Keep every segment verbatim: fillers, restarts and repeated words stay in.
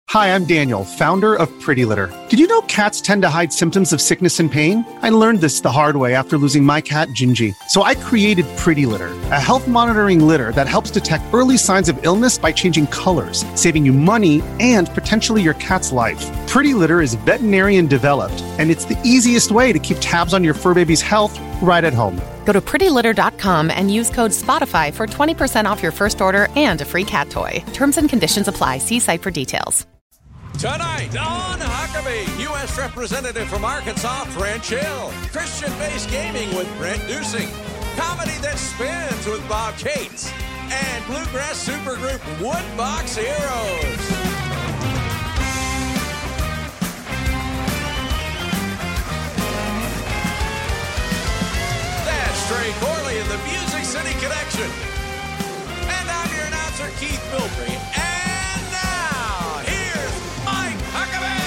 Hi, I'm Daniel, founder of Pretty Litter. Did you know cats tend to hide symptoms of sickness and pain? I learned this the hard way after losing my cat, Gingy. So I created Pretty Litter, a health monitoring litter that helps detect early signs of illness by changing colors, saving you money and potentially your cat's life. Pretty Litter is veterinarian developed, and it's the easiest way to keep tabs on your fur baby's health right at home. Go to pretty litter dot com and use code SPOTIFY for twenty percent off your first order and a free cat toy. Terms and conditions apply. See site for details. Tonight on Huckabee, U S Representative from Arkansas, French Hill. Christian-based gaming with Brent Dusing. Comedy that spins with Bob Cates. And bluegrass supergroup Woodbox Heroes. That's Trey Corley in the Music City Connection. And I'm your announcer, Keith Bilbrey. And now, here's Mike Huckabee!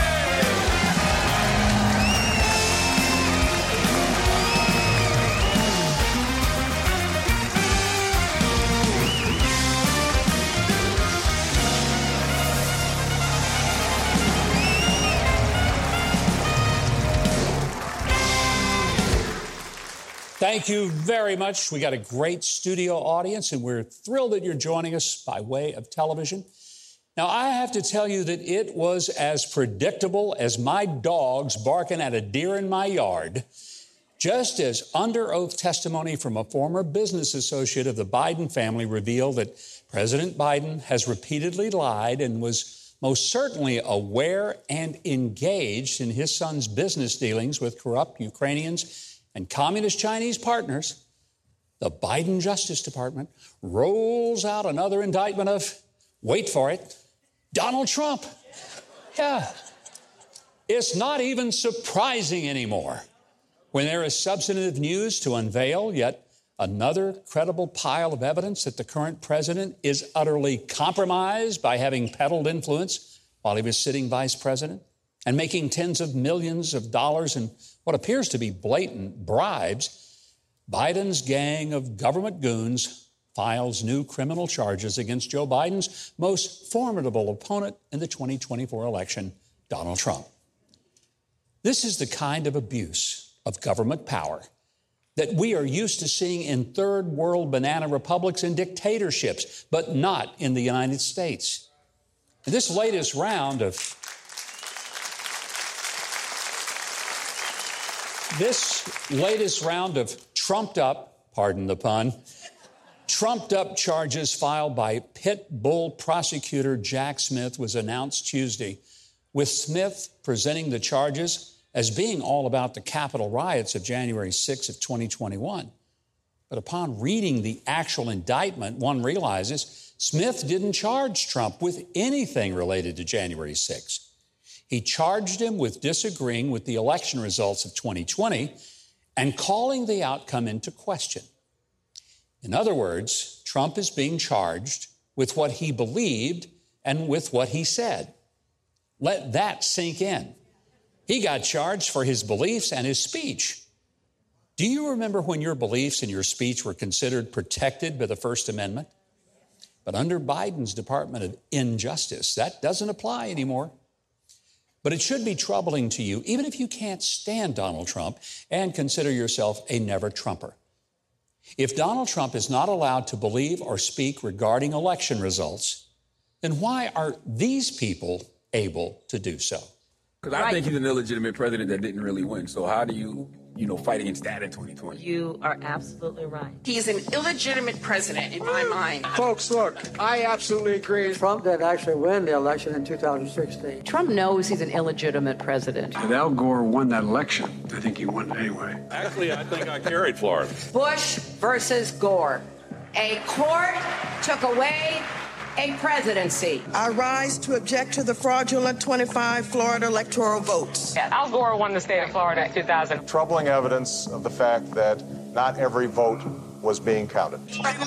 Thank you very much. We got a great studio audience, and we're thrilled that you're joining us by way of television. Now, I have to tell you that it was as predictable as my dogs barking at a deer in my yard, just as under oath testimony from a former business associate of the Biden family revealed that President Biden has repeatedly lied and was most certainly aware and engaged in his son's business dealings with corrupt Ukrainians and communist Chinese partners. The Biden Justice Department rolls out another indictment of, wait for it, Donald Trump. Yeah. It's not even surprising anymore when there is substantive news to unveil yet another credible pile of evidence that the current president is utterly compromised by having peddled influence while he was sitting vice president and making tens of millions of dollars in what appears to be blatant bribes. Biden's gang of government goons files new criminal charges against Joe Biden's most formidable opponent in the twenty twenty-four election, Donald Trump. This is the kind of abuse of government power that we are used to seeing in third world banana republics and dictatorships, but not in the United States. In this latest round of This latest round of trumped up, pardon the pun, trumped up charges filed by pit bull prosecutor Jack Smith was announced Tuesday, with Smith presenting the charges as being all about the Capitol riots of January sixth of twenty twenty-one. But upon reading the actual indictment, one realizes Smith didn't charge Trump with anything related to January sixth. He charged him with disagreeing with the election results of twenty twenty and calling the outcome into question. In other words, Trump is being charged with what he believed and with what he said. Let that sink in. He got charged for his beliefs and his speech. Do you remember when your beliefs and your speech were considered protected by the First Amendment? But under Biden's Department of Injustice, that doesn't apply anymore. But it should be troubling to you, even if you can't stand Donald Trump and consider yourself a never-Trumper. If Donald Trump is not allowed to believe or speak regarding election results, then why are these people able to do so? Because I right. think he's an illegitimate president that didn't really win. So how do you, you know, fight against that in twenty twenty? You are absolutely right. He's an illegitimate president in my mind. Folks, look, I absolutely agree. Trump did actually win the election in two thousand sixteen. Trump knows he's an illegitimate president. If Al Gore won that election, I think he won it anyway. Actually, I think I carried Florida. Bush versus Gore. A court took away a presidency. I rise to object to the fraudulent twenty-five Florida electoral votes. Yeah, Al Gore won the state of Florida in two thousand. Troubling evidence of the fact that not every vote was being counted.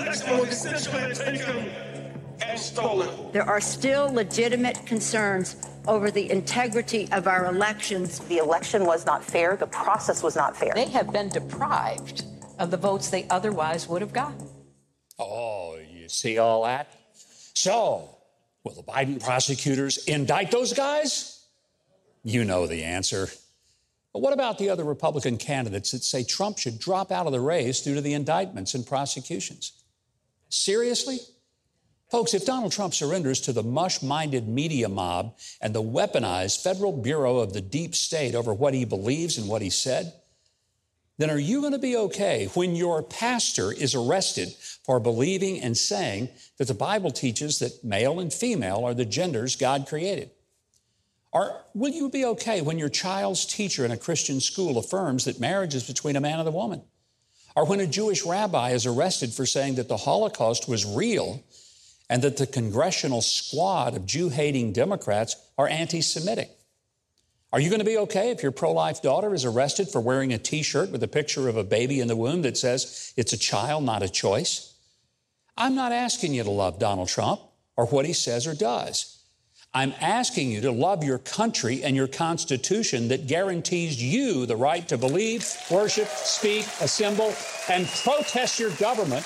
There are still legitimate concerns over the integrity of our elections. The election was not fair. The process was not fair. They have been deprived of the votes they otherwise would have gotten. Oh, you see all that? So, Will the Biden prosecutors indict those guys? You know the answer. But what about the other Republican candidates that say Trump should drop out of the race due to the indictments and prosecutions? Seriously? Folks, if Donald Trump surrenders to the mush-minded media mob and the weaponized Federal Bureau of the Deep State over what he believes and what he said, then are you going to be okay when your pastor is arrested for believing and saying that the Bible teaches that male and female are the genders God created? Or will you be okay when your child's teacher in a Christian school affirms that marriage is between a man and a woman? Or when a Jewish rabbi is arrested for saying that the Holocaust was real and that the congressional squad of Jew-hating Democrats are anti-Semitic? Are you going to be okay if your pro-life daughter is arrested for wearing a T-shirt with a picture of a baby in the womb that says it's a child, not a choice? I'm not asking you to love Donald Trump or what he says or does. I'm asking you to love your country and your Constitution that guarantees you the right to believe, worship, speak, assemble, and protest your government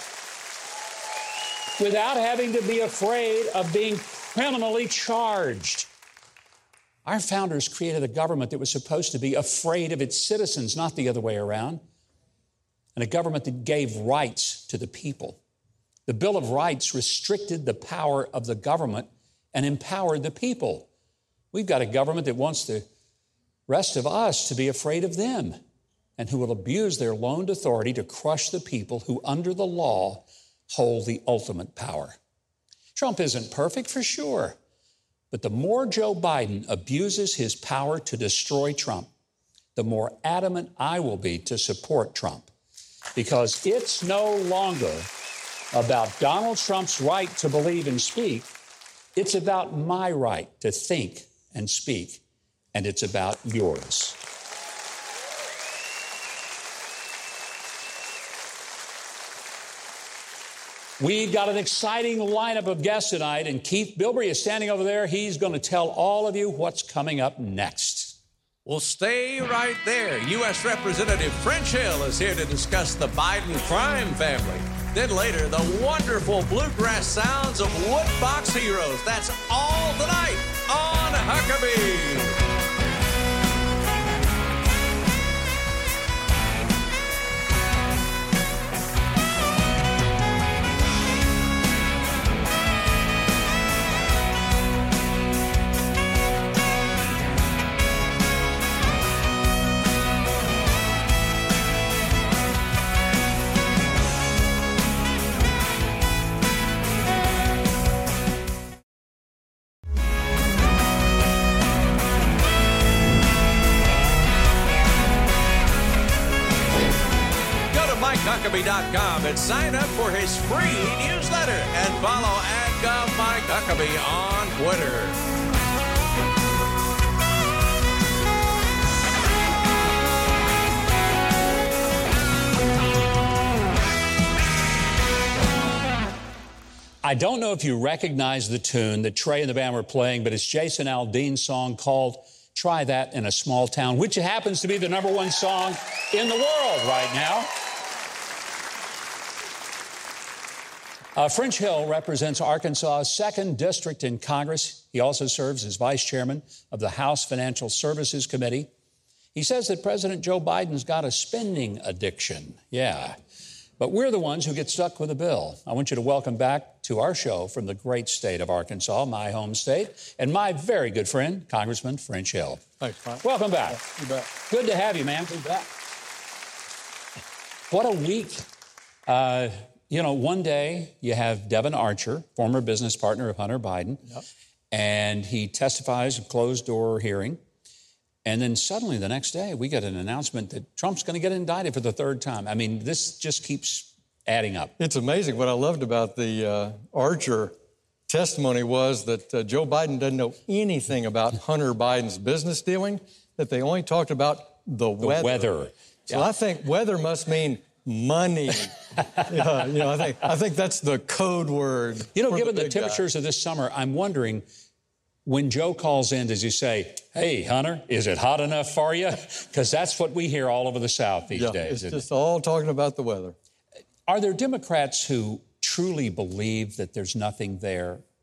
without having to be afraid of being criminally charged. Our founders created a government that was supposed to be afraid of its citizens, not the other way around, and a government that gave rights to the people. The Bill of Rights restricted the power of the government and empowered the people. We've got a government that wants the rest of us to be afraid of them and who will abuse their loaned authority to crush the people who, under the law, hold the ultimate power. Trump isn't perfect, for sure. But the more Joe Biden abuses his power to destroy Trump, the more adamant I will be to support Trump. Because it's no longer about Donald Trump's right to believe and speak. It's about my right to think and speak. And it's about yours. We've got an exciting lineup of guests tonight, and Keith Bilbrey is standing over there. He's going to tell all of you what's coming up next. Well, stay right there. U S Representative French Hill is here to discuss the Biden crime family. Then later, the wonderful bluegrass sounds of Woodbox Heroes. That's all tonight on Huckabee. Huckabee dot com and sign up for his free newsletter and follow at Gov Mike Huckabee on Twitter. I don't know if you recognize the tune that Trey and the band were playing, but it's Jason Aldean's song called Try That in a Small Town, which happens to be the number one song in the world right now. Uh, French Hill represents Arkansas's second district in Congress. He also serves as vice chairman of the House Financial Services Committee. He says that President Joe Biden's got a spending addiction. Yeah, but we're the ones who get stuck with a bill. I want you to welcome back to our show from the great state of Arkansas, my home state, and my very good friend, Congressman French Hill. Thanks, Mike. Welcome back. You bet. Good to have you, man. You bet. What a week. Uh, You know, one day you have Devin Archer, former business partner of Hunter Biden, yep. and he testifies in closed-door hearing. And then suddenly the next day we get an announcement that Trump's going to get indicted for the third time. I mean, this just keeps adding up. It's amazing. What I loved about the uh, Archer testimony was that uh, Joe Biden doesn't know anything about Hunter Biden's business dealing, that they only talked about the, The weather. weather. So Yeah. I think weather must mean money. yeah, you know, I think I think that's the code word. You know, for given the, big guy. temperatures of this summer, I'm wondering, when Joe calls in, does he say, hey, Hunter, is it hot enough for you? Because that's what we hear all over the South these yeah, days. It's isn't just it? all talking about the weather. Are there Democrats who truly believe that there's nothing there?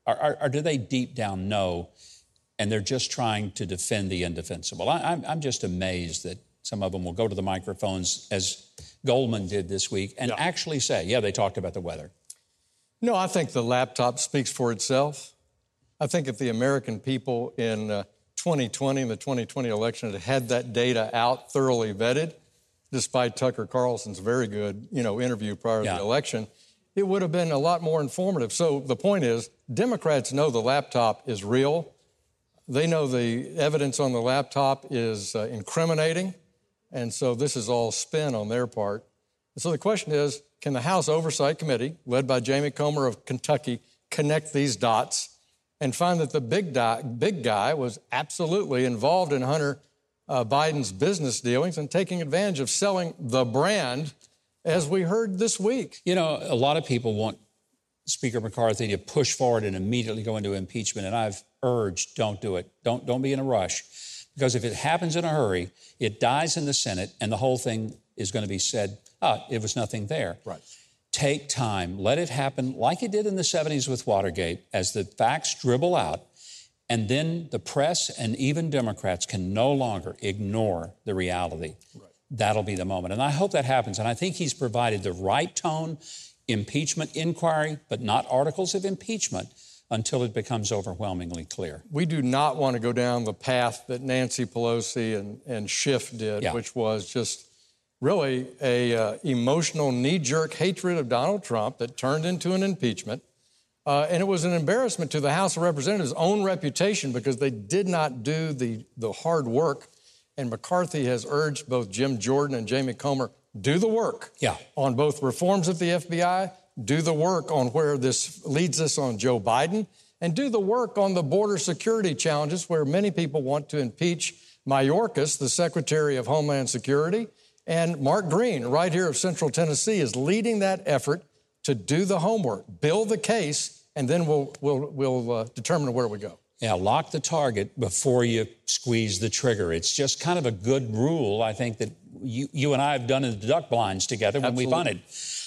Or, or, or do they deep down know, and they're just trying to defend the indefensible? I, I'm, I'm just amazed that some of them will go to the microphones, as Goldman did this week, and yeah. actually say, yeah, they talked about the weather. No, I think the laptop speaks for itself. I think if the American people in uh, twenty twenty, in the twenty twenty election, had had that data out, thoroughly vetted, despite Tucker Carlson's very good, you know, interview prior yeah. to the election, it would have been a lot more informative. So the point is, Democrats know the laptop is real. They know the evidence on the laptop is uh, incriminating. And so this is all spin on their part. And so the question is, can the House Oversight Committee, led by Jamie Comer of Kentucky, connect these dots and find that the big, di- big guy was absolutely involved in Hunter uh, Biden's business dealings and taking advantage of selling the brand, as we heard this week? You know, a lot of people want Speaker McCarthy to push forward and immediately go into impeachment, and I've urged, don't do it. Don't, don't be in a rush. Because if it happens in a hurry, it dies in the Senate, and the whole thing is going to be said, ah, it was nothing there. Right. Take time. Let it happen like it did in the seventies with Watergate, as the facts dribble out, and then the press and even Democrats can no longer ignore the reality. Right. That'll be the moment. And I hope that happens. And I think he's provided the right tone, impeachment inquiry, but not articles of impeachment, until it becomes overwhelmingly clear. We do not want to go down the path that Nancy Pelosi and, and Schiff did, yeah. which was just really a uh, emotional knee-jerk hatred of Donald Trump that turned into an impeachment. Uh, and it was an embarrassment to the House of Representatives' own reputation because they did not do the, the hard work. And McCarthy has urged both Jim Jordan and Jamie Comer, do the work yeah. on both reforms at the F B I, do the work on where this leads us on Joe Biden, and do the work on the border security challenges where many people want to impeach Mayorkas, the Secretary of Homeland Security, and Mark Green, right here of Central Tennessee, is leading that effort to do the homework, build the case, and then we'll, we'll, we'll uh, determine where we go. Yeah, lock the target before you squeeze the trigger. It's just kind of a good rule, I think, that you, you and I have done in the duck blinds together when Absolutely. we bunted.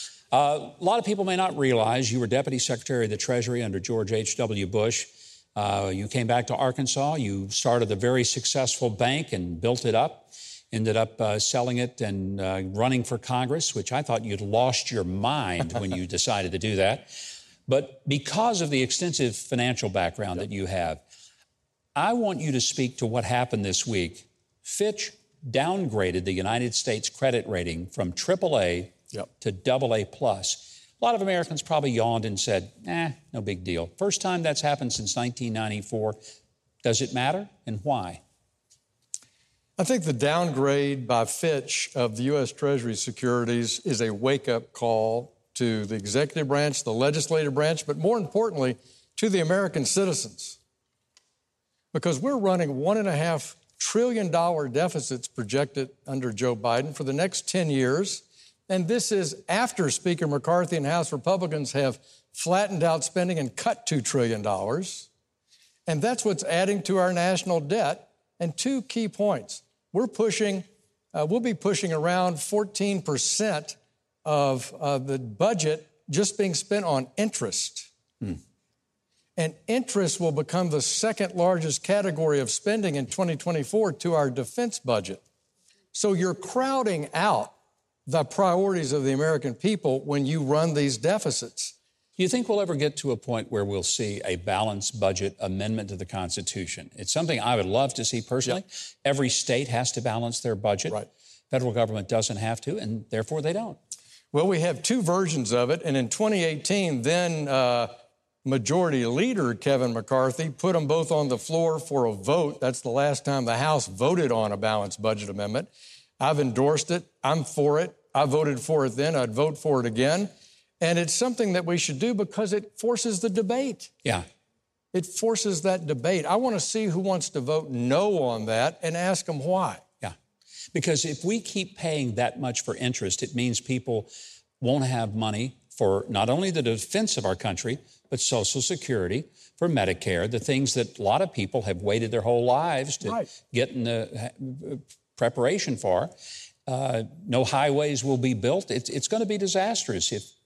Uh, a lot of people may not realize you were Deputy Secretary of the Treasury under George H W. Bush. Uh, you came back to Arkansas. You started a very successful bank and built it up, ended up uh, selling it and uh, running for Congress, which I thought you'd lost your mind when you decided to do that. But because of the extensive financial background yep. that you have, I want you to speak to what happened this week. Fitch downgraded the United States credit rating from triple A Yep. to double A plus. A lot of Americans probably yawned and said, eh, no big deal. First time that's happened since nineteen ninety-four. Does it matter, and why? I think the downgrade by Fitch of the U S. Treasury securities is a wake-up call to the executive branch, the legislative branch, but more importantly, to the American citizens. Because we're running one and a half trillion dollar deficits projected under Joe Biden for the next ten years. And this is after Speaker McCarthy and House Republicans have flattened out spending and cut two trillion dollars. And that's what's adding to our national debt. And two key points. We're pushing, uh, we'll be pushing around fourteen percent of uh, the budget just being spent on interest. Hmm. And interest will become the second largest category of spending in twenty twenty-four to our defense budget. So you're crowding out the priorities of the American people when you run these deficits. Do you think we'll ever get to a point where we'll see a balanced budget amendment to the Constitution? It's something I would love to see personally. Yep. Every state has to balance their budget. Right. Federal government doesn't have to, and therefore they don't. Well, we have two versions of it, and in twenty eighteen, then uh, Majority Leader Kevin McCarthy put them both on the floor for a vote. That's the last time the House voted on a balanced budget amendment. I've endorsed it. I'm for it. I voted for it then. I'd vote for it again. And it's something that we should do because it forces the debate. Yeah. It forces that debate. I want to see who wants to vote no on that and ask them why. Yeah. Because if we keep paying that much for interest, it means people won't have money for not only the defense of our country, but Social Security, for Medicare, the things that a lot of people have waited their whole lives to right. get in the preparation for. Uh, no highways will be built. It's, it's going to be disastrous if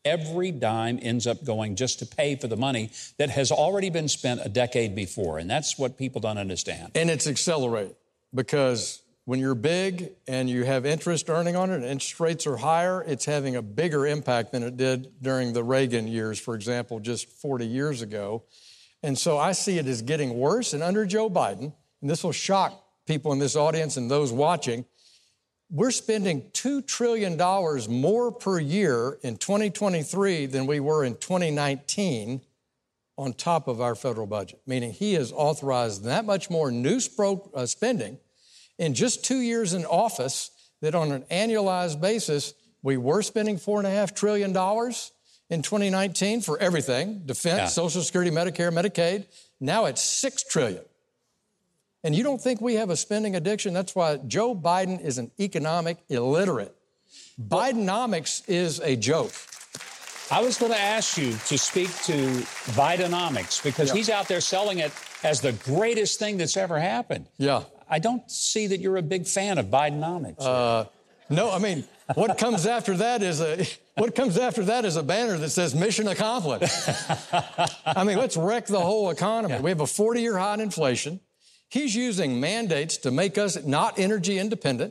every dime ends up going just to pay for the money that has already been spent a decade before. And that's what people don't understand. And it's accelerating because when you're big and you have interest earning on it and interest rates are higher, it's having a bigger impact than it did during the Reagan years, for example, just forty years ago. And so I see it as getting worse. And under Joe Biden, and this will shock people in this audience and those watching, we're spending two trillion dollars more per year in twenty twenty-three than we were in twenty nineteen on top of our federal budget, meaning he has authorized that much more new spro- uh, spending in just two years in office that on an annualized basis, we were spending four point five trillion dollars in twenty nineteen for everything, defense, yeah. Social Security, Medicare, Medicaid. Now it's six trillion dollars. And you don't think we have a spending addiction? That's why Joe Biden is an economic illiterate. Bidenomics is a joke. I was going to ask you to speak to Bidenomics because yeah. he's out there selling it as the greatest thing that's ever happened. Yeah. I don't see that you're a big fan of Bidenomics. Uh, no, I mean, what comes after that is a what comes after that is a banner that says mission accomplished. I mean, let's wreck the whole economy. Yeah. We have a forty-year high in inflation. He's using mandates to make us not energy independent.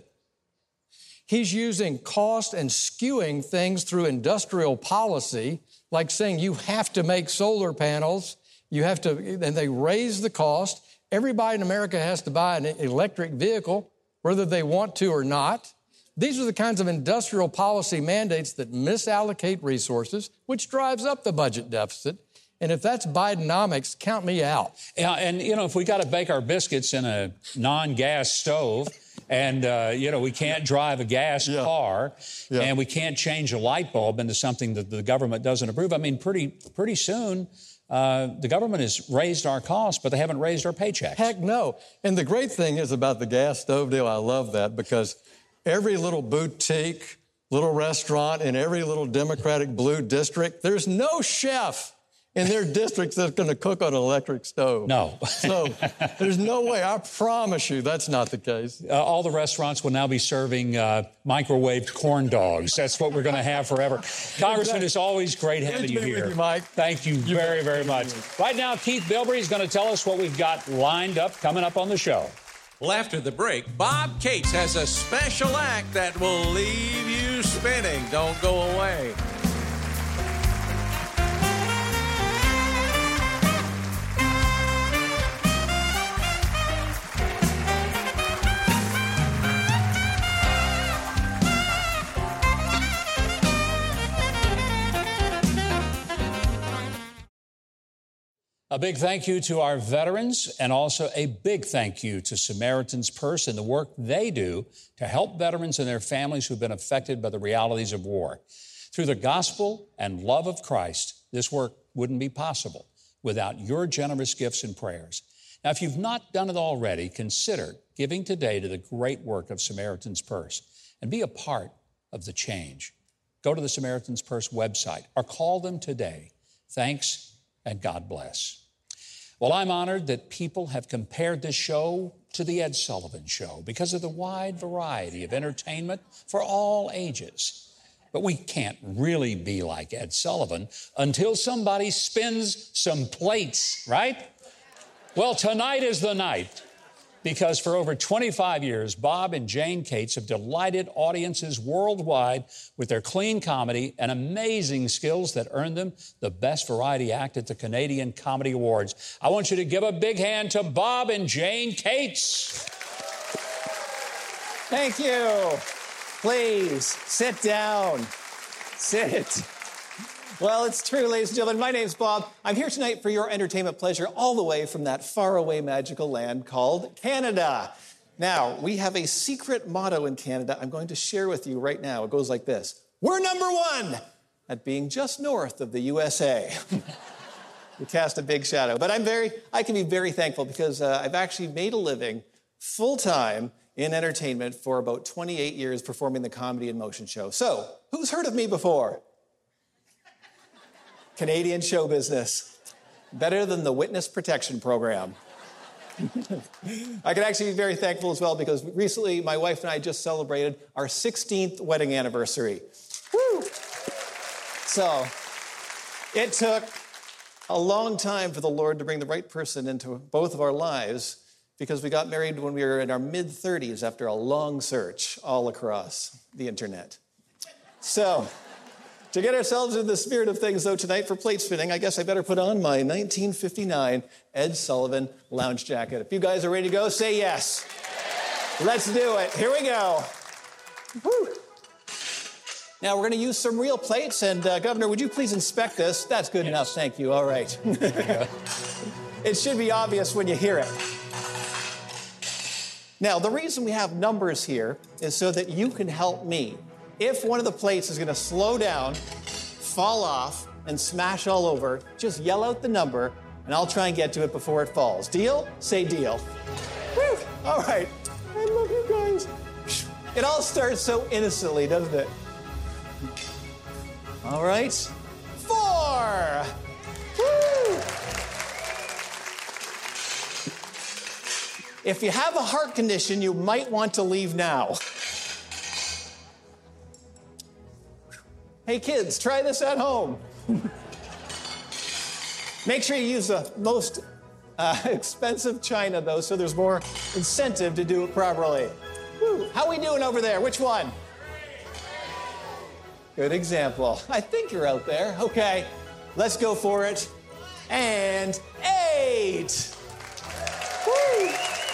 He's using cost and skewing things through industrial policy, like saying you have to make solar panels, you have to, and they raise the cost. Everybody in America has to buy an electric vehicle, whether they want to or not. These are the kinds of industrial policy mandates that misallocate resources, which drives up the budget deficit. And if that's Bidenomics, count me out. Yeah, and, you know, if we got to bake our biscuits in a non-gas stove and, uh, you know, we can't drive a gas yeah. car yeah. and we can't change a light bulb into something that the government doesn't approve, I mean, pretty pretty soon uh, the government has raised our costs, but they haven't raised our paychecks. Heck no. And the great thing is about the gas stove deal, I love that, because every little boutique, little restaurant in every little Democratic blue district, there's no chef in their districts that's going to cook on an electric stove. No. So there's no way. I promise you that's not the case. Uh, all the restaurants will now be serving uh, microwaved corn dogs. That's what we're going to have forever. Congressman, exactly. It's always great having you here. You, Mike. Thank you, you very, very much. Right now, Keith Bilbrey is going to tell us what we've got lined up coming up on the show. Well, after the break, Bob Cates has a special act that will leave you spinning. Don't go away. A big thank you to our veterans, and also a big thank you to Samaritan's Purse and the work they do to help veterans and their families who've been affected by the realities of war. Through the gospel and love of Christ, this work wouldn't be possible without your generous gifts and prayers. Now, if you've not done it already, consider giving today to the great work of Samaritan's Purse and be a part of the change. Go to the Samaritan's Purse website or call them today. Thanks, and God bless. Well, I'm honored that people have compared this show to the Ed Sullivan Show because of the wide variety of entertainment for all ages. But we can't really be like Ed Sullivan until somebody spins some plates, right? Well, tonight is the night, because for over twenty-five years, Bob and Jane Cates have delighted audiences worldwide with their clean comedy and amazing skills that earned them the Best Variety Act at the Canadian Comedy Awards. I want you to give a big hand to Bob and Jane Cates. Thank you. Please, sit down. Sit. Well, it's true, ladies and gentlemen. My name's Bob. I'm here tonight for your entertainment pleasure all the way from that faraway magical land called Canada. Now, we have a secret motto in Canada I'm going to share with you right now. It goes like this. We're number one at being just north of the U S A. We cast a big shadow. But I'm very, I can be very thankful because uh, I've actually made a living full-time in entertainment for about twenty-eight years performing the Comedy in Motion show. So, who's heard of me before? Canadian show business. Better than the Witness Protection Program. I can actually be very thankful as well because recently my wife and I just celebrated our sixteenth wedding anniversary. Woo! So it took a long time for the Lord to bring the right person into both of our lives, because we got married when we were in our mid-thirties after a long search all across the internet. So, to get ourselves into the spirit of things, though, tonight for plate spinning, I guess I better put on my nineteen fifty-nine Ed Sullivan lounge jacket. If you guys are ready to go, say yes. Let's do it. Here we go. Woo. Now, we're going to use some real plates, and uh, Governor, would you please inspect this? That's good yes. enough, thank you. All right. It should be obvious when you hear it. Now, the reason we have numbers here is so that you can help me. If one of the plates is going to slow down, fall off, and smash all over, just yell out the number, and I'll try and get to it before it falls. Deal? Say deal. Woo! All right. I love you guys. It all starts so innocently, doesn't it? All right. Four. Woo! If you have a heart condition, you might want to leave now. Hey kids, try this at home. Make sure you use the most uh, expensive china, though, so there's more incentive to do it properly. Woo. How we doing over there? Which one? Good example. I think you're out there. Okay, let's go for it. And eight. Woo.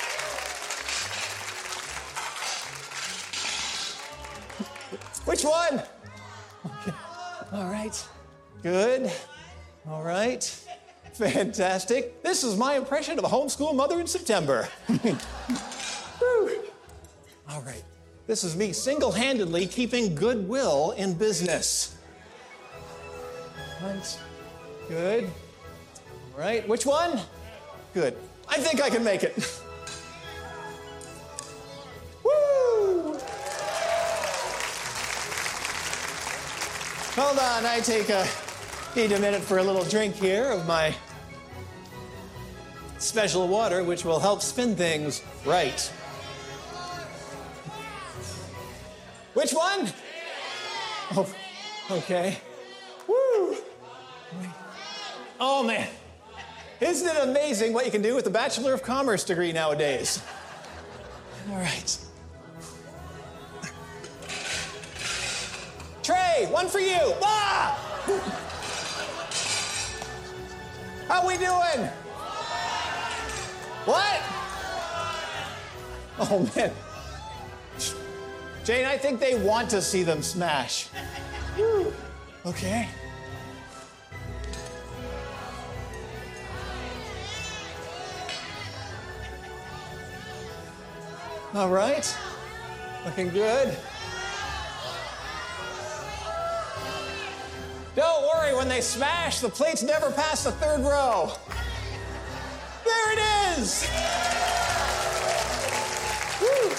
Which one? Okay. All right. Good. All right. Fantastic. This is my impression of a homeschool mother in September. All right. This is me single-handedly keeping goodwill in business. Right. Good. All right. Which one? Good. I think I can make it. Woo! Hold on, I take a, need a minute for a little drink here of my special water, which will help spin things right. Which one? Oh, okay. Woo! Oh, man. Isn't it amazing what you can do with a Bachelor of Commerce degree nowadays? All right. Trey, one for you. Ah! How we doing? What? Oh, man. Jane, I think they want to see them smash. Okay. All right. Looking good. Don't worry, when they smash, the plates never pass the third row. There it is! Woo.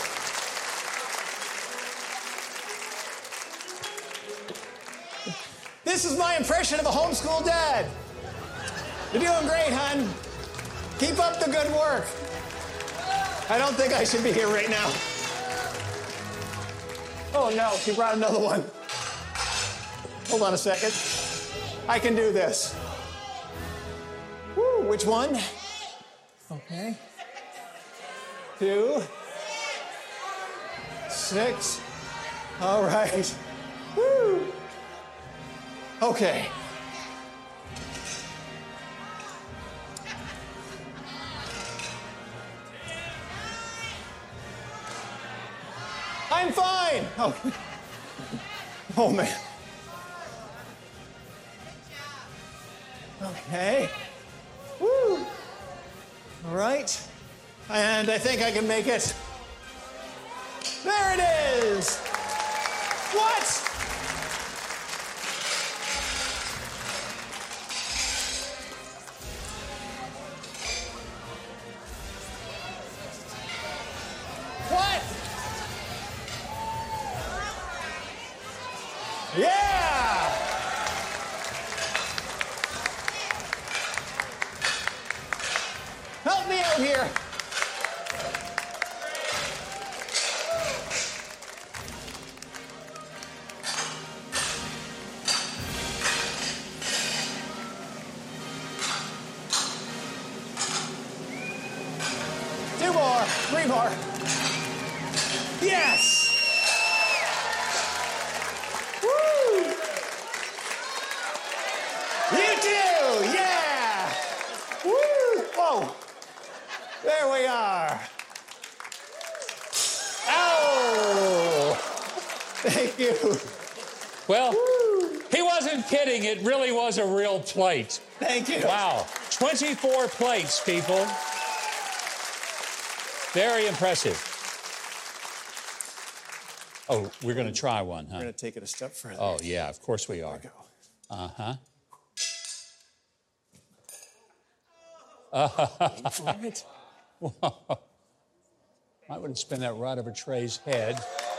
This is my impression of a homeschool dad. You're doing great, hon. Keep up the good work. I don't think I should be here right now. Oh no, he brought another one. Hold on a second. I can do this. Woo, which one? Okay. Two. Six. All right. Woo. Okay. I'm fine. Oh, oh man. Okay. Woo. All right. And I think I can make it. There it is. What? What? Yeah! Help me out here. Rebar. Yes! Woo! You too! Yeah! Woo! Whoa! There we are. Oh! Thank you. Well, Woo. He wasn't kidding. It really was a real plate. Thank you. Wow. twenty-four plates, people. Very impressive. Oh, we're going to try one, huh? We're going to take it a step further. Oh, yeah, of course we are. There we go. Uh-huh. Uh, for it. Whoa. I wouldn't spin that right over Trey's head.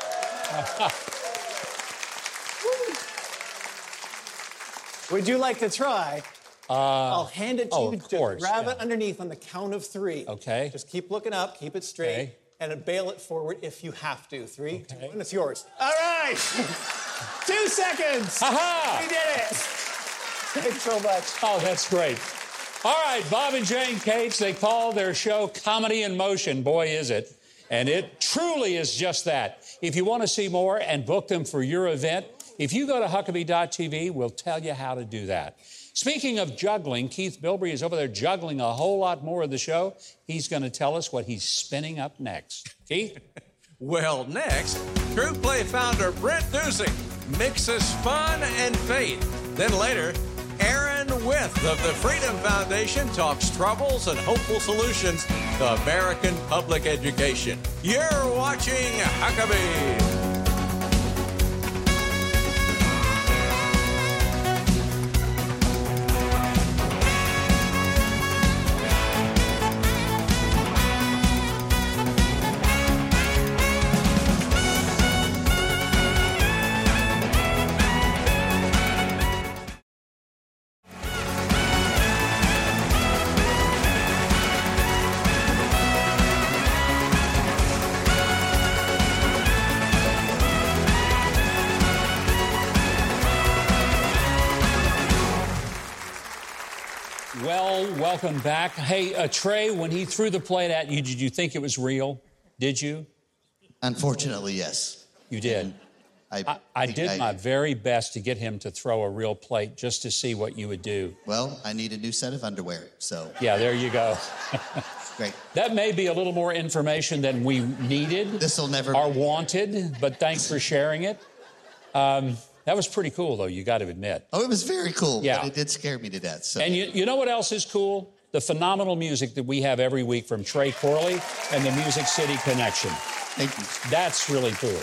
Would you like to try? Uh, I'll hand it to oh, you. Of course, Just grab yeah. it underneath on the count of three. Okay. Just keep looking up, keep it straight, okay. and bail it forward if you have to. Three, okay. two, one, it's yours. All right. Two seconds. Aha! We did it. Thanks so much. Oh, that's great. All right, Bob and Jane Cates, they call their show Comedy in Motion. Boy, is it. And it truly is just that. If you want to see more and book them for your event, if you go to Huckabee dot T V, we'll tell you how to do that. Speaking of juggling, Keith Bilbrey is over there juggling a whole lot more of the show. He's going to tell us what he's spinning up next. Keith? Well, next, True Play founder Brent Dusing mixes fun and faith. Then later, Aaron With of the Freedom Foundation talks troubles and hopeful solutions to American public education. You're watching Huckabee. Well, welcome back. Hey, uh, Trey, when he threw the plate at you, did you think it was real? Did you? Unfortunately, yes. You did? I, I, I did I, my very best to get him to throw a real plate just to see what you would do. Well, I need a new set of underwear, so... Yeah, there you go. Great. That may be a little more information than we needed. This'll never... Or wanted, but thanks for sharing it. Um... That was pretty cool, though, you got to admit. Oh, it was very cool, yeah. But it did scare me to death. So. And you, you know what else is cool? The phenomenal music that we have every week from Trey Corley and the Music City Connection. Thank you. That's really cool.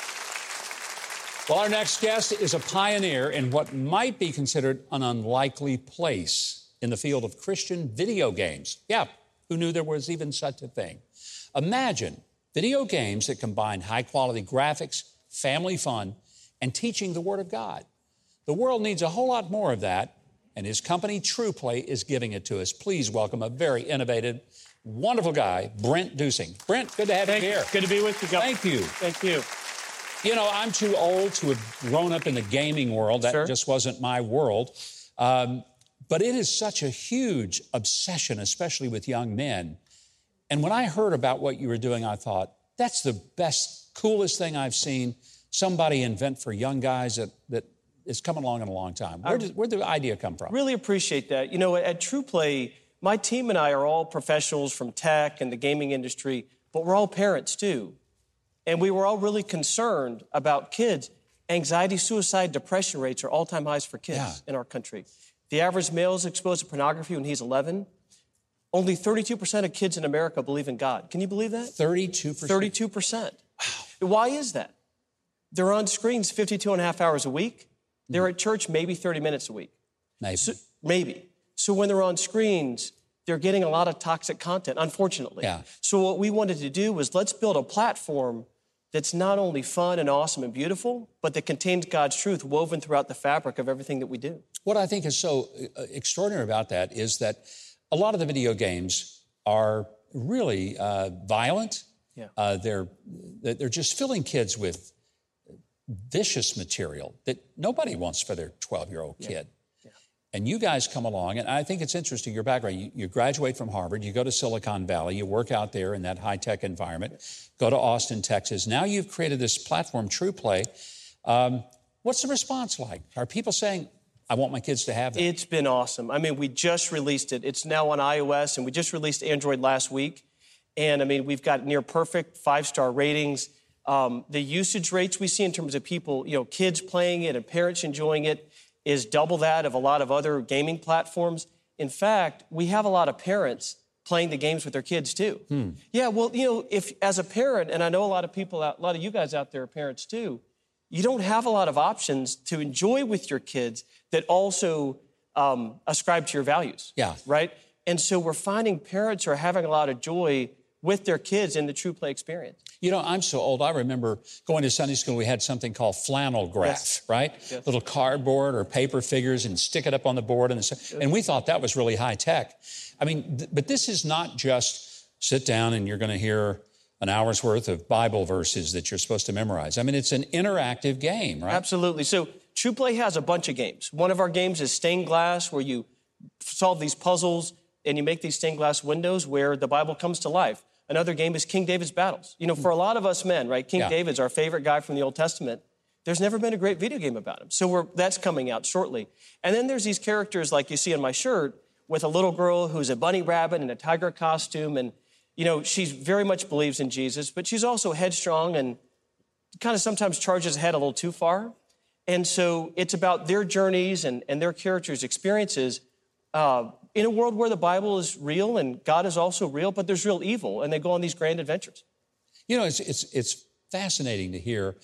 Well, our next guest is a pioneer in what might be considered an unlikely place in the field of Christian video games. Yeah, who knew there was even such a thing? Imagine video games that combine high-quality graphics, family fun, and teaching the Word of God. The world needs a whole lot more of that, and his company, True Play, is giving it to us. Please welcome a very innovative, wonderful guy, Brent Dusing. Brent, good to have Thank you here. Good to be with you, Governor. Thank you. Thank you. You know, I'm too old to have grown up in the gaming world. That sure. just wasn't my world. Um, but it is such a huge obsession, especially with young men. And when I heard about what you were doing, I thought, that's the best, coolest thing I've seen somebody invent for young guys that, that is coming along in a long time. Where did, where'd the idea come from? Really appreciate that. You know, at True Play, my team and I are all professionals from tech and the gaming industry, but we're all parents too. And we were all really concerned about kids. Anxiety, suicide, depression rates are all-time highs for kids yeah. in our country. The average male is exposed to pornography when he's eleven. Only thirty-two percent of kids in America believe in God. Can you believe that? thirty-two percent? thirty-two percent. Wow. Why is that? They're on screens fifty-two and a half hours a week. They're at church maybe thirty minutes a week. Maybe. So, maybe. So when they're on screens, they're getting a lot of toxic content, unfortunately. Yeah. So what we wanted to do was let's build a platform that's not only fun and awesome and beautiful, but that contains God's truth woven throughout the fabric of everything that we do. What I think is so extraordinary about that is that a lot of the video games are really uh, violent. Yeah. Uh, they're, they're just filling kids with vicious material that nobody wants for their twelve-year-old yeah. kid. Yeah. And you guys come along, and I think it's interesting, your background. You, you graduate from Harvard, you go to Silicon Valley, you work out there in that high-tech environment, go to Austin, Texas. Now you've created this platform, TruePlay. Um, what's the response like? Are people saying, I want my kids to have that? It's been awesome. I mean, we just released it. It's now on iOS, and we just released Android last week. And, I mean, we've got near-perfect five-star ratings. Um, the usage rates we see in terms of people, you know, kids playing it and parents enjoying it is double that of a lot of other gaming platforms. In fact, we have a lot of parents playing the games with their kids, too. Hmm. Yeah, well, you know, if as a parent, and I know a lot of people, out, a lot of you guys out there are parents, too, you don't have a lot of options to enjoy with your kids that also um, ascribe to your values. Yeah. Right? And so we're finding parents are having a lot of joy with their kids in the TruePlay experience. You know, I'm so old. I remember going to Sunday school, we had something called flannel graph, Yes. right? Yes. Little cardboard or paper figures and stick it up on the board. And, the, and we thought that was really high tech. I mean, th- but this is not just sit down and you're going to hear an hour's worth of Bible verses that you're supposed to memorize. I mean, it's an interactive game, right? Absolutely. So TruePlay has a bunch of games. One of our games is Stained Glass, where you solve these puzzles and you make these stained glass windows where the Bible comes to life. Another game is King David's Battles. You know, for a lot of us men, right, King Yeah. David's our favorite guy from the Old Testament. There's never been a great video game about him. So we're, that's coming out shortly. And then there's these characters like you see on my shirt with a little girl who's a bunny rabbit in a tiger costume. And, you know, she very much believes in Jesus, but she's also headstrong and kind of sometimes charges ahead a little too far. And so it's about their journeys and, and their characters' experiences uh, in a world where the Bible is real and God is also real, but there's real evil, and they go on these grand adventures. You know, it's it's it's fascinating to hear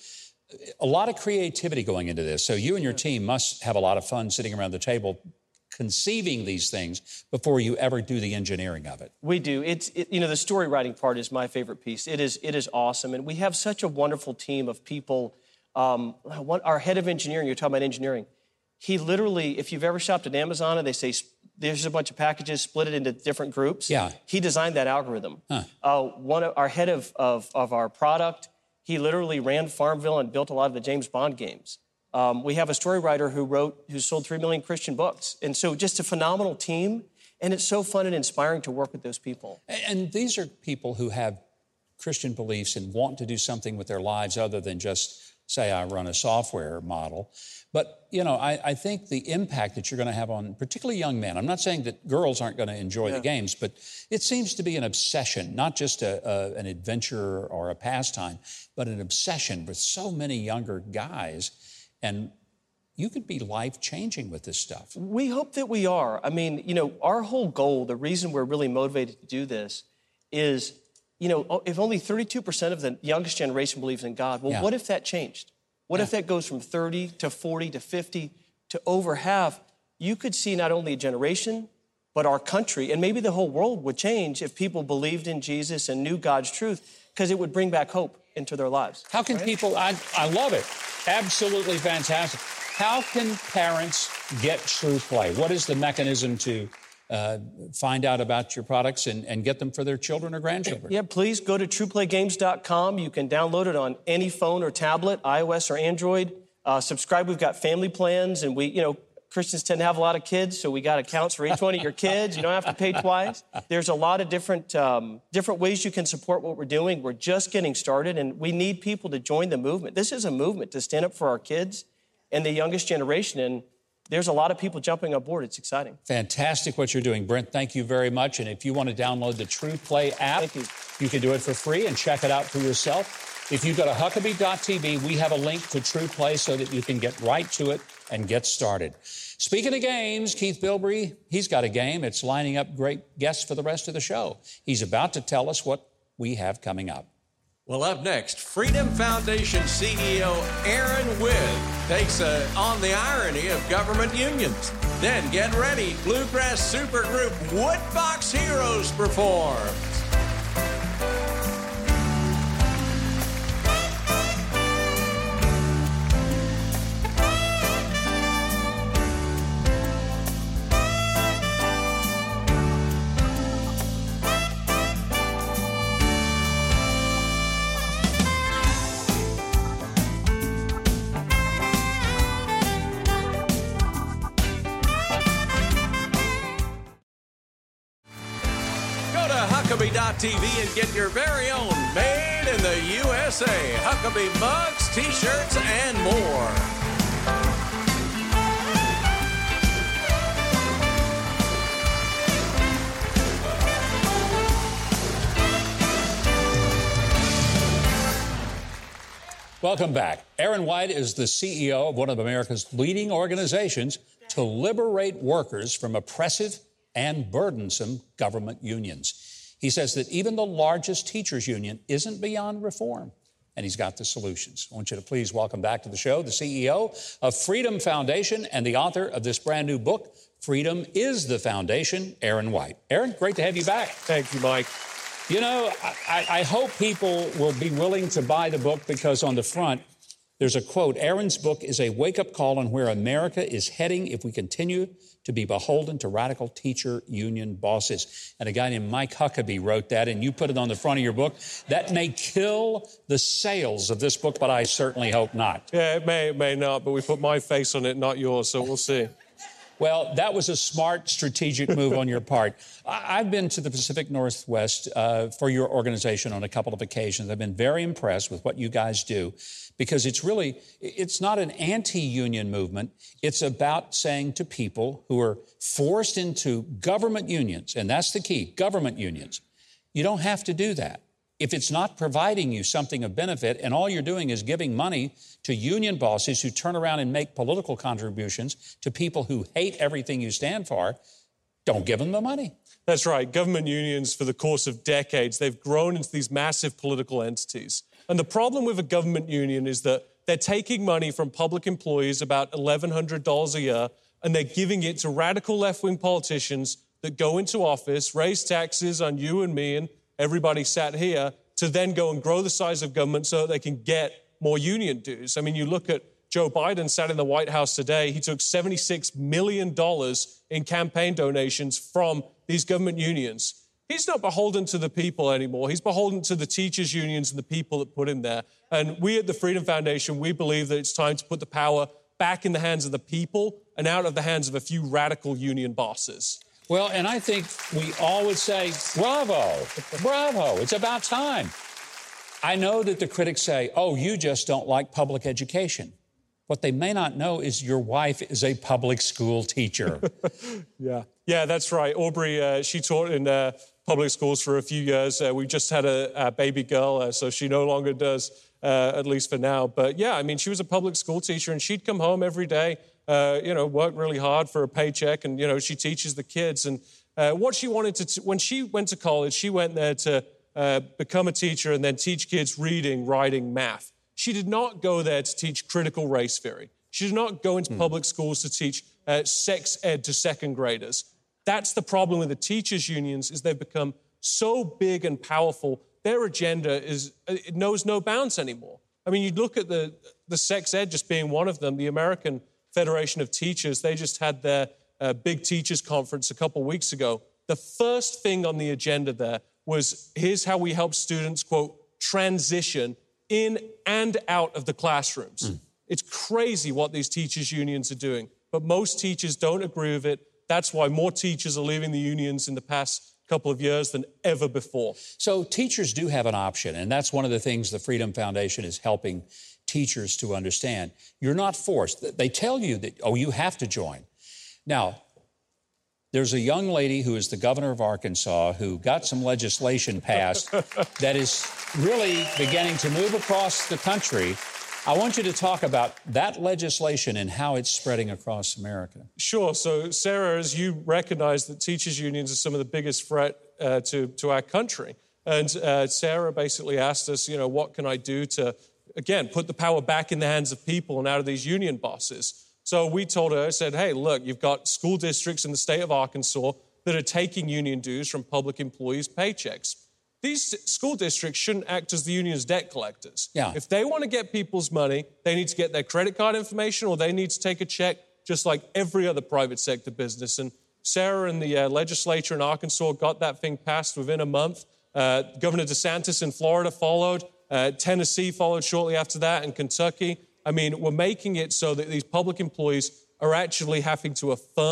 a lot of creativity going into this. So you and your team must have a lot of fun sitting around the table conceiving these things before you ever do the engineering of it. We do. It's it, you know, the story writing part is my favorite piece. It is it is awesome, and we have such a wonderful team of people. Um, one, our head of engineering, you're talking about engineering. He literally, if you've ever shopped at Amazon and they say there's a bunch of packages, split it into different groups. Yeah. He designed that algorithm. Huh. Uh, one of our head of, of of our product, he literally ran Farmville and built a lot of the James Bond games. Um, we have a story writer who wrote, who sold three million Christian books. And so just a phenomenal team. And it's so fun and inspiring to work with those people. And these are people who have Christian beliefs and want to do something with their lives other than just say, I run a software model. But, you know, I, I think the impact that you're going to have on particularly young men, I'm not saying that girls aren't going to enjoy Yeah. the games, but it seems to be an obsession, not just a, a, an adventure or a pastime, but an obsession with so many younger guys. And you could be life-changing with this stuff. We hope that we are. I mean, you know, our whole goal, the reason we're really motivated to do this is, you know, if only thirty-two percent of the youngest generation believes in God, well, Yeah. what if that changed? What Yeah. if that goes from thirty to forty to fifty to over half? You could see not only a generation, but our country, and maybe the whole world would change if people believed in Jesus and knew God's truth, because it would bring back hope into their lives. How can Right? people, I, I love it, absolutely fantastic. How can parents get TruePlay? What is the mechanism to uh, find out about your products and, and get them for their children or grandchildren? Yeah, please go to true play games dot com. You can download it on any phone or tablet, iOS or Android. Uh, subscribe. We've got family plans, and we, you know, Christians tend to have a lot of kids, so we got accounts for each one of your kids. You don't have to pay twice. There's a lot of different um, different ways you can support what we're doing. We're just getting started, and we need people to join the movement. This is a movement to stand up for our kids and the youngest generation, and there's a lot of people jumping on board. It's exciting. Fantastic what you're doing, Brent. Thank you very much. And if you want to download the TruePlay app, Thank you. you can do it for free and check it out for yourself. If you go to Huckabee dot T V, we have a link to TruePlay so that you can get right to it and get started. Speaking of games, Keith Bilbrey, he's got a game. It's lining up great guests for the rest of the show. He's about to tell us what we have coming up. Well, up next, Freedom Foundation C E O Aaron Witt takes uh, on the irony of government unions. Then get ready, bluegrass supergroup Woodbox Heroes performs. T V and get your very own Made in the U S A Huckabee mugs, T-shirts, and more. Welcome back. Aaron White is the C E O of one of America's leading organizations to liberate workers from oppressive and burdensome government unions. He says that even the largest teachers union isn't beyond reform, and he's got the solutions. I want you to please welcome back to the show the C E O of Freedom Foundation and the author of this brand new book, Freedom is the Foundation, Aaron White. Aaron, great to have you back. Thank you, Mike. You know, I, I hope people will be willing to buy the book because on the front, there's a quote, Aaron's book is a wake-up call on where America is heading if we continue to be beholden to radical teacher union bosses. And a guy named Mike Huckabee wrote that, and you put it on the front of your book. That may kill the sales of this book, but I certainly hope not. Yeah, it may, it may not, but we put my face on it, not yours, so we'll see. Well, that was a smart strategic move on your part. I've been to the Pacific Northwest uh, for your organization on a couple of occasions. I've been very impressed with what you guys do because it's really, it's not an anti-union movement. It's about saying to people who are forced into government unions, and that's the key, government unions, you don't have to do that. If it's not providing you something of benefit and all you're doing is giving money to union bosses who turn around and make political contributions to people who hate everything you stand for, don't give them the money. That's right. Government unions, for the course of decades, they've grown into these massive political entities. And the problem with a government union is that they're taking money from public employees, about eleven hundred dollars a year, and they're giving it to radical left-wing politicians that go into office, raise taxes on you and me and everybody sat here, to then go and grow the size of government so that they can get more union dues. I mean, you look at Joe Biden sat in the White House today. He took seventy-six million dollars in campaign donations from these government unions. He's not beholden to the people anymore. He's beholden to the teachers' unions and the people that put him there. And we at the Freedom Foundation, we believe that it's time to put the power back in the hands of the people and out of the hands of a few radical union bosses. Well, and I think we all would say, bravo, bravo, it's about time. I know that the critics say, oh, you just don't like public education. What they may not know is your wife is a public school teacher. yeah, yeah, that's right. Aubrey, uh, she taught in uh, public schools for a few years. Uh, we just had a, a baby girl, uh, so she no longer does, uh, at least for now. But yeah, I mean, she was a public school teacher, and she'd come home every day, uh, you know, work really hard for a paycheck, and, you know, she teaches the kids. And uh, what she wanted to, t- when she went to college, she went there to uh, become a teacher and then teach kids reading, writing, math. She did not go there to teach critical race theory. She did not go into mm. public schools to teach uh, sex ed to second graders. That's the problem with the teachers' unions, is they've become so big and powerful, their agenda is it knows no bounds anymore. I mean, you look at the, the sex ed just being one of them. The American Federation of Teachers, they just had their uh, big teachers conference a couple weeks ago. The first thing on the agenda there was, here's how we help students, quote, transition in and out of the classrooms. Mm. It's crazy what these teachers' unions are doing, but most teachers don't agree with it. That's why more teachers are leaving the unions in the past couple of years than ever before. So teachers do have an option, and that's one of the things the Freedom Foundation is helping teachers to understand. You're not forced. They tell you that, oh, you have to join. Now, there's a young lady who is the governor of Arkansas who got some legislation passed that is really beginning to move across the country. I want you to talk about that legislation and how it's spreading across America. Sure. So, Sarah, as you recognize that teachers' unions are some of the biggest threat uh, to, to our country. And uh, Sarah basically asked us, you know, what can I do to, again, put the power back in the hands of people and out of these union bosses? So we told her, I said, hey, look, you've got school districts in the state of Arkansas that are taking union dues from public employees' paychecks. These school districts shouldn't act as the union's debt collectors. Yeah. If they want to get people's money, they need to get their credit card information or they need to take a check just like every other private sector business. And Sarah and the uh, legislature in Arkansas got that thing passed within a month. Uh, Governor DeSantis in Florida followed. Uh, Tennessee followed shortly after that, and Kentucky. I mean, we're making it so that these public employees are actually having to affirm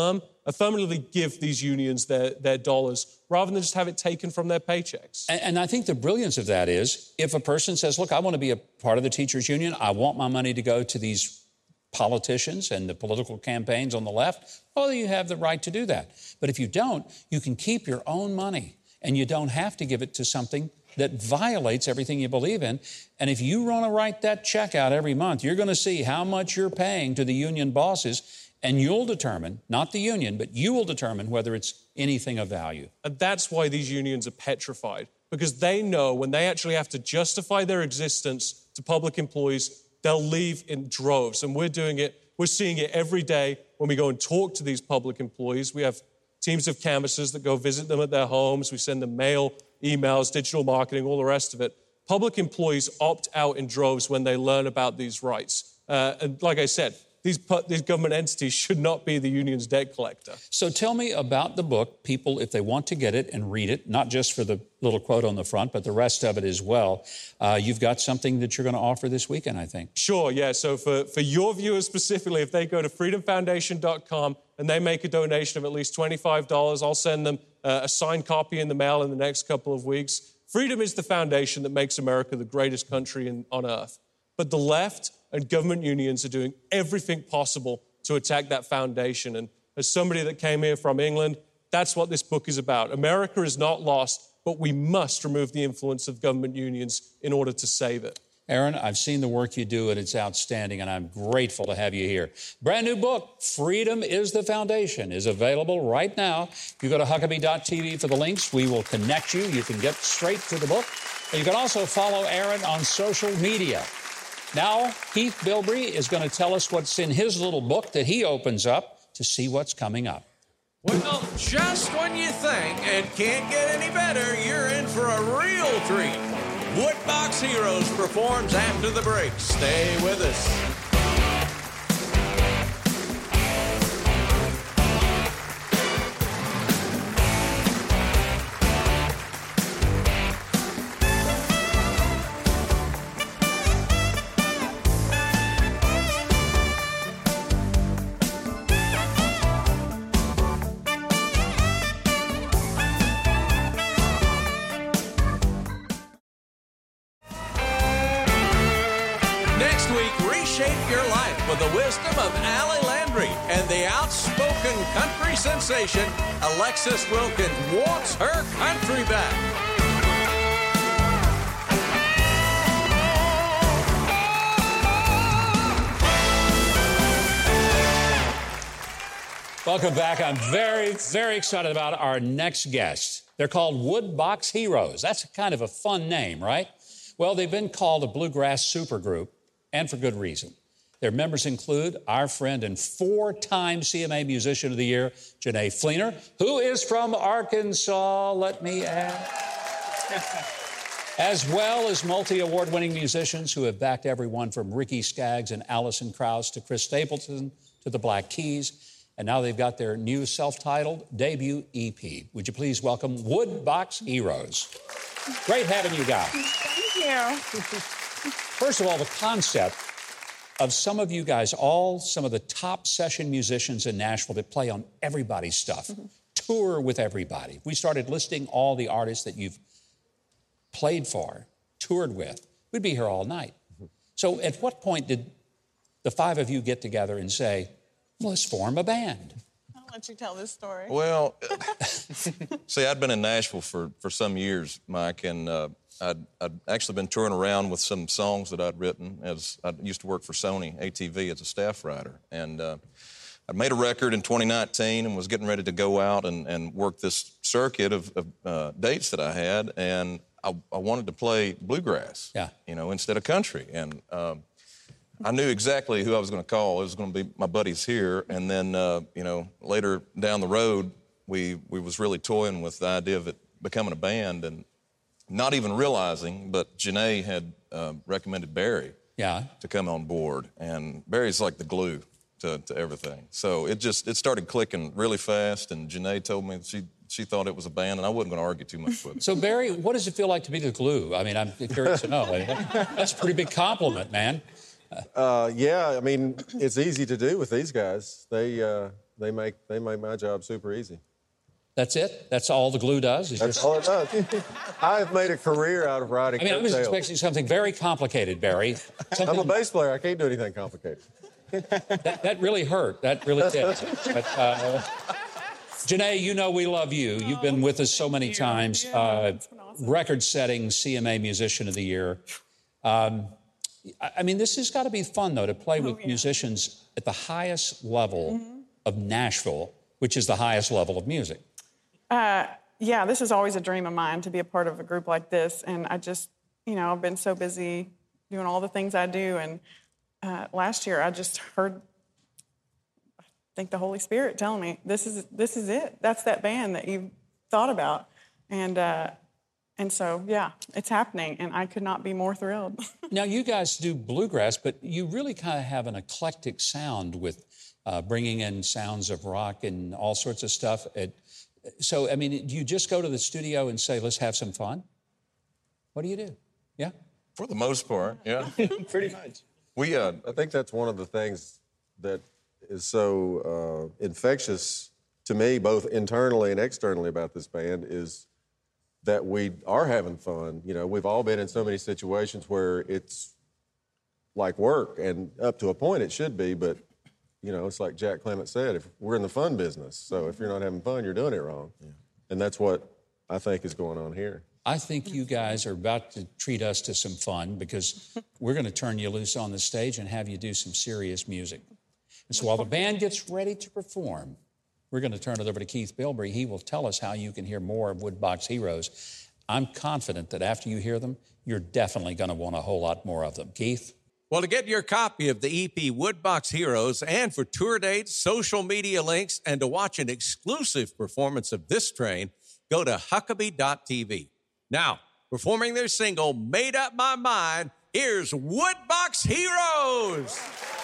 affirmatively give these unions their, their dollars rather than just have it taken from their paychecks. And, and I think the brilliance of that is if a person says, look, I want to be a part of the teachers union, I want my money to go to these politicians and the political campaigns on the left, well, you have the right to do that. But if you don't, you can keep your own money and you don't have to give it to something that violates everything you believe in. And if you want to write that check out every month, you're going to see how much you're paying to the union bosses, and you'll determine, not the union, but you will determine whether it's anything of value. And that's why these unions are petrified, because they know when they actually have to justify their existence to public employees, they'll leave in droves. And we're doing it, we're seeing it every day when we go and talk to these public employees. We have teams of canvassers that go visit them at their homes. We send them mail, emails, digital marketing, all the rest of it. Public employees opt out in droves when they learn about these rights. Uh, and like I said, these, these government entities should not be the union's debt collector. So tell me about the book. People, if they want to get it and read it, not just for the little quote on the front, but the rest of it as well, uh, you've got something that you're going to offer this weekend, I think. Sure, yeah. So for, for your viewers specifically, if they go to freedom foundation dot com and they make a donation of at least twenty-five dollars, I'll send them uh, a signed copy in the mail in the next couple of weeks. Freedom is the foundation that makes America the greatest country in, on earth. But the left and government unions are doing everything possible to attack that foundation. And as somebody that came here from England, that's what this book is about. America is not lost, but we must remove the influence of government unions in order to save it. Aaron, I've seen the work you do, and it's outstanding, and I'm grateful to have you here. Brand new book, Freedom is the Foundation, is available right now. If you go to Huckabee dot T V for the links, we will connect you. You can get straight to the book. And you can also follow Aaron on social media. Now, Heath Bilbrey is going to tell us what's in his little book that he opens up to see what's coming up. Well, just when you think it can't get any better, you're in for a real treat. Woodbox Heroes performs after the break. Stay with us. With the wisdom of Allie Landry and the outspoken country sensation, Alexis Wilkins wants her country back. Welcome back. I'm very, very excited about our next guest. They're called Woodbox Heroes. That's kind of a fun name, right? Well, they've been called a bluegrass supergroup, and for good reason. Their members include our friend and four-time C M A Musician of the Year, Janae Fleener, who is from Arkansas, let me add, as well as multi-award-winning musicians who have backed everyone from Ricky Skaggs and Alison Krauss to Chris Stapleton to the Black Keys. And now they've got their new self-titled debut E P. Would you please welcome Woodbox Heroes? Great having you guys. Thank you. First of all, the concept of some of you guys, all some of the top session musicians in Nashville that play on everybody's stuff, mm-hmm. tour with everybody. We started listing all the artists that you've played for, toured with. We'd be here all night. Mm-hmm. So at what point did the five of you get together and say, let's form a band? I'll let you tell this story. Well, see, I'd been in Nashville for, for some years, Mike, and uh, I'd, I'd actually been touring around with some songs that I'd written as I used to work for Sony A T V as a staff writer. And uh, I'd made a record in twenty nineteen and was getting ready to go out and, and work this circuit of, of uh, dates that I had. And I, I wanted to play bluegrass, yeah. you know, instead of country. And um, I knew exactly who I was going to call. It was going to be my buddies here. And then, uh, you know, later down the road, we, we was really toying with the idea of it becoming a band. And not even realizing, but Janae had uh, recommended Barry yeah. to come on board. And Barry's like the glue to, to everything. So it just, it started clicking really fast, and Janae told me she, she thought it was a band, and I wasn't going to argue too much with her. So, Barry, what does it feel like to be the glue? I mean, I'm curious to know. That's a pretty big compliment, man. Uh, yeah, I mean, it's easy to do with these guys. They, uh, they make they make my job super easy. That's it? That's all the glue does? Is That's just... all it does. I've made a career out of writing I mean, I was coattails. expecting something very complicated, Barry. Something... I'm a bass player. I can't do anything complicated. that, that really hurt. That really did. But, uh, Janae, you know we love you. You've been with us so many times. Uh, record-setting C M A Musician of the Year. Um, I, I mean, this has got to be fun, though, to play with oh, yeah. musicians at the highest level mm-hmm. of Nashville, which is the highest level of music. Uh, yeah, this is always a dream of mine, to be a part of a group like this. And I just, you know, I've been so busy doing all the things I do. And uh, last year, I just heard, I think the Holy Spirit telling me, this is this is it. That's that band that you thought about. And uh, and so, yeah, it's happening. And I could not be more thrilled. Now, you guys do bluegrass, but you really kind of have an eclectic sound with uh, bringing in sounds of rock and all sorts of stuff. It, So, I mean, do you just go to the studio and say, let's have some fun? What do you do? Yeah? For the most part, yeah. Pretty much. We, uh, I think that's one of the things that is so uh, infectious to me, both internally and externally about this band, is that we are having fun. You know, we've all been in so many situations where it's like work, and up to a point it should be, but you know, it's like Jack Clement said, if we're in the fun business, so if you're not having fun, you're doing it wrong. Yeah. And that's what I think is going on here. I think you guys are about to treat us to some fun, because we're going to turn you loose on the stage and have you do some serious music. And so while the band gets ready to perform, we're going to turn it over to Keith Bilbrey. He will tell us how you can hear more of Woodbox Heroes. I'm confident that after you hear them, you're definitely going to want a whole lot more of them. Keith? Well, to get your copy of the E P Woodbox Heroes, and for tour dates, social media links, and to watch an exclusive performance of this train, go to Huckabee dot T V. Now, performing their single, Made Up My Mind, here's Woodbox Heroes!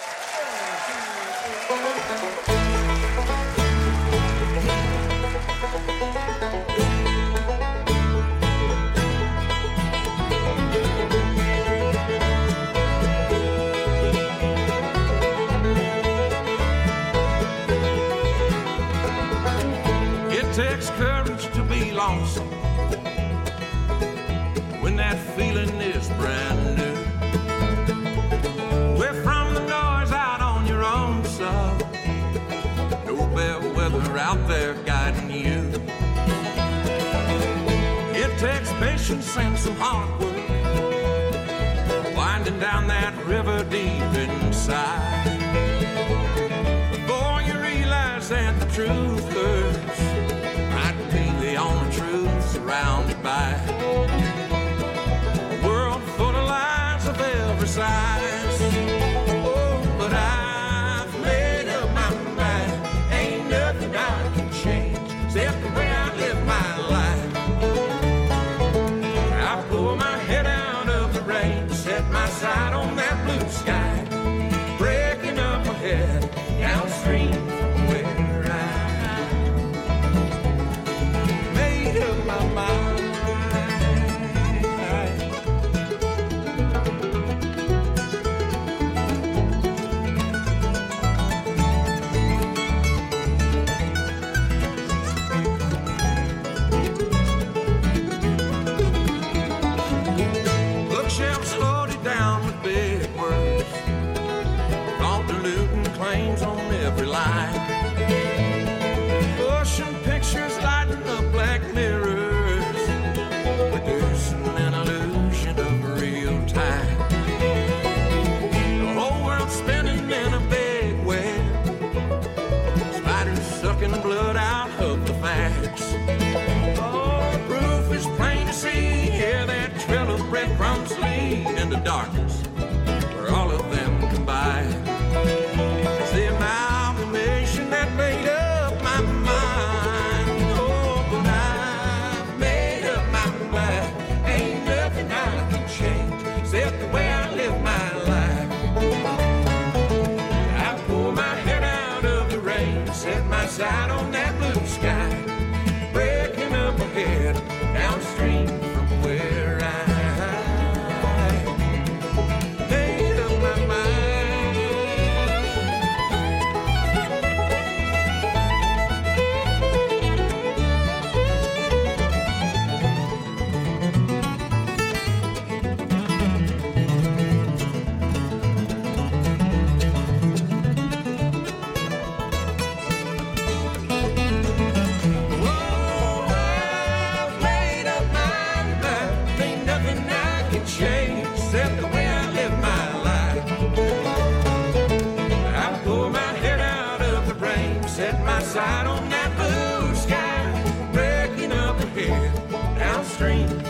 Takes courage to be lonesome when that feeling is brand new. We're from the noise out on your own, son. No bellwether out there guiding you. It takes patience and some hard work, winding down that river deep inside, before you realize that the truth hurts. The only truth surrounded by a world full of lies of every size. Oh, but I've made up my mind. Ain't nothing I can change except the way I live my life. I pull my head out of the rain, set my sight on that blue sky, breaking up ahead downstream from where my mind. Bookshelves loaded down with big words, diluting claims on every line. Ocean pictures lighting up black mirrors, producing an illusion of real time. The whole world's spinning in a big web, spiders sucking blood out of the facts. Oh, the proof is plain to see. Here that trail of breadcrumbs lead into darkness, where all of them combine. It's the amalgamation that made up my mind. Oh, but I've made up my mind. Ain't nothing I can change except the way I live my life. I pull my head out of the rain, set my sight on that blue sky, breaking up ahead downstream from where I made up my mind. ain't changed except the way I live my life. I pull my head out of the rain, set my sight on that blue sky, breaking up ahead downstream.